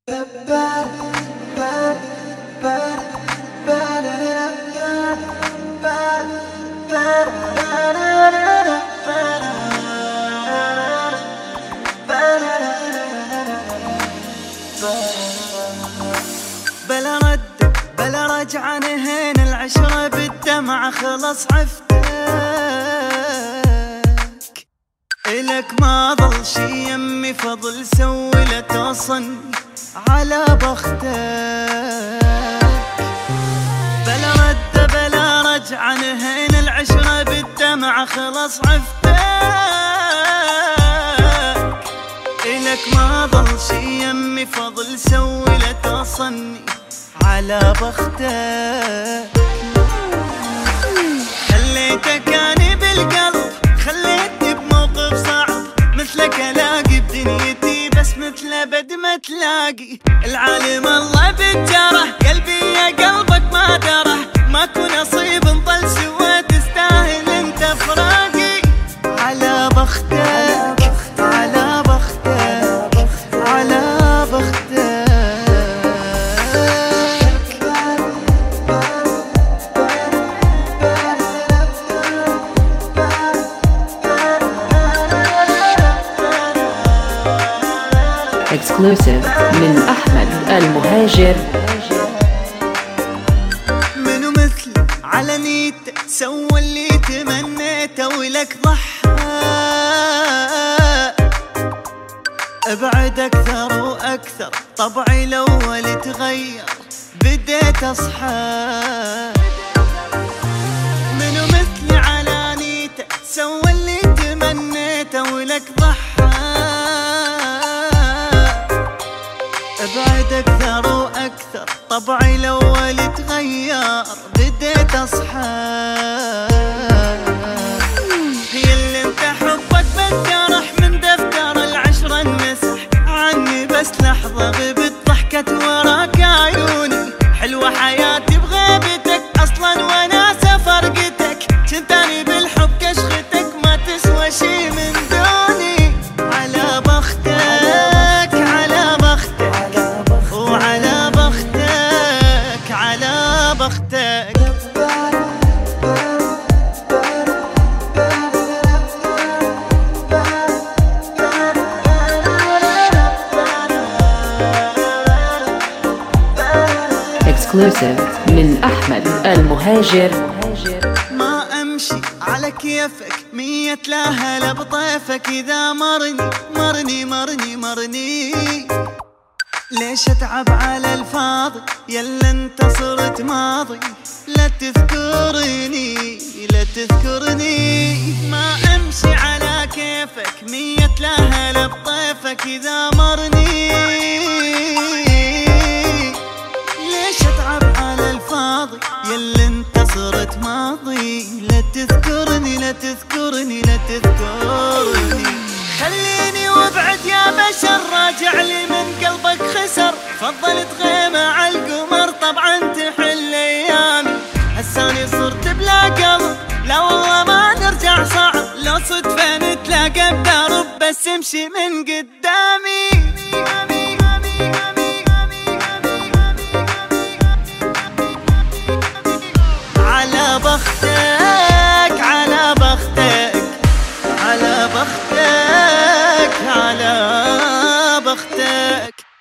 بلا رد بلا رجعة، نهينا العشرة بالدمعة، خلص عفتك إلك ما ظل شي يمي فضل، سوي لا توصلني على بختك. بلا رد بلا رجعة، نهينا العشرة بالدمعة، خلص عفتك إلك ما ظل شي يمي فضل، سوي لا توصلني على بختك. خليتك اني بالقلب، خليتني بموقف صعب، مثلك الاقي بدنيتي بس مثل ابد ما تلاقي. العالم الله بالجرح، قلبي يا قلبك ما درح، ماكو نصيب نضل سوا، تستاهل انت فراقي. على بختك على بختك على بختك. Exclusive من أحمد المهاجر. منو مثلي على نيته، سوى اللي تمنيته ولك ضحى. ابعد أكثر وأكثر، طبعي الأول تغير، بديت أصحى. منو مثلي على نيته، سوى اللي تمنيته ولك ضحى. ابعد أكثر وأكثر، طبعي الأول تغير، بديت أصحى. هي اللي انت حبك بالجرح، من دفتر العشرة انمسح عني، بس لحظة غبت ضحكت وراك عيوني. حلوة حياتي بغيبتك، أصلا وناسة فرقتك، كنتاني بالحب كشختك، ما تسوى شي من دوني. على بختك على بختك وعلى بختك على بختك. Exclusive من أحمد المهاجر. ما أمشي على كيفك، مية لاهلا بطيفك، إذا مرني ليش أتعب على الفاضي، يلا انت صرت ماضي، لا تذكرني لا تذكرني. ما أمشي على كيفك، مية لاهلا بطيفك، إذا مرني ليش أتعب على الفاضي، يلا انت صرت ماضي، لا تذكرني لا تذكرني لا تذكرني. خليني وابعد يا بشر، راجع لي من قلبك خسر، فضلت غيمة على القمر، طبعا تحل ايامي. هساني صرت بلا قلب، لا والله ما نرجع، صعب لو صدفة نتلاقى بدرب، بس امشي من قدامي. على بختك على بختك على بختك على بختك.